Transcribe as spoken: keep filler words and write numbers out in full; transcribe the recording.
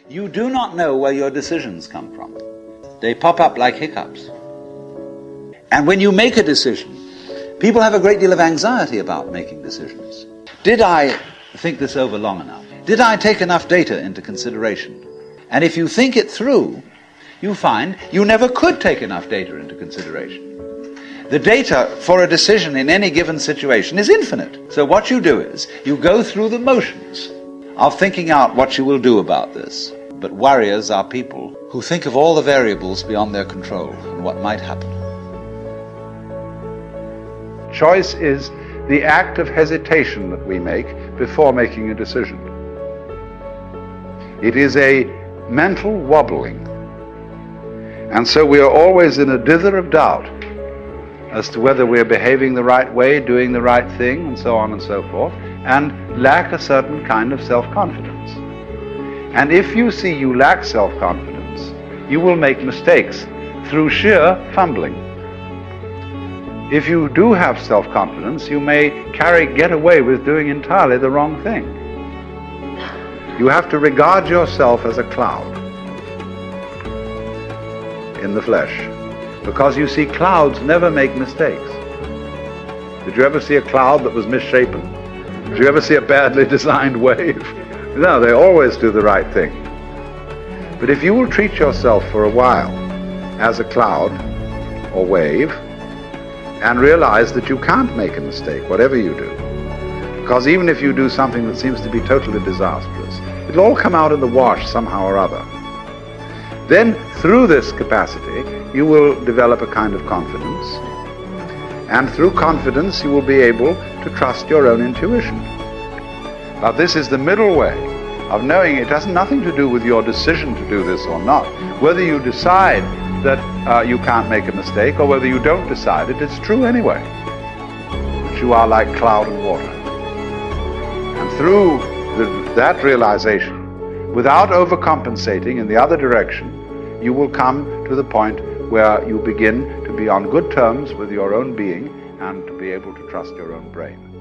You do not know where your decisions come from. They pop up like hiccups. And when you make a decision, people have a great deal of anxiety about making decisions. Did I think this over long enough? Did I take enough data into consideration? And if you think it through, you find you never could take enough data into consideration. The data for a decision in any given situation is infinite. So what you do is, you go through the motions of thinking out what you will do about this. But warriors are people who think of all the variables beyond their control and what might happen. Choice is the act of hesitation that we make before making a decision. It is a mental wobbling. And so we are always in a dither of doubt as to whether we're behaving the right way, doing the right thing, and so on and so forth, and lack a certain kind of self-confidence. And if you see you lack self-confidence, you will make mistakes through sheer fumbling. If you do have self-confidence, you may carry, get away with doing entirely the wrong thing. You have to regard yourself as a cloud in the flesh, because you see, clouds never make mistakes. Did you ever see a cloud that was misshapen? Did you ever see a badly designed wave? No, they always do the right thing. But if you will treat yourself for a while as a cloud or wave, and realize that you can't make a mistake, whatever you do, because even if you do something that seems to be totally disastrous, it'll all come out in the wash somehow or other. Then, through this capacity, you will develop a kind of confidence, and through confidence you will be able to trust your own intuition. Now, this is the middle way of knowing it has nothing to do with your decision to do this or not. Whether you decide that uh, you can't make a mistake, or whether you don't decide it, it's true anyway. But you are like cloud and water. And through the, that realization, without overcompensating in the other direction, you will come to the point where you begin to be on good terms with your own being and to be able to trust your own brain.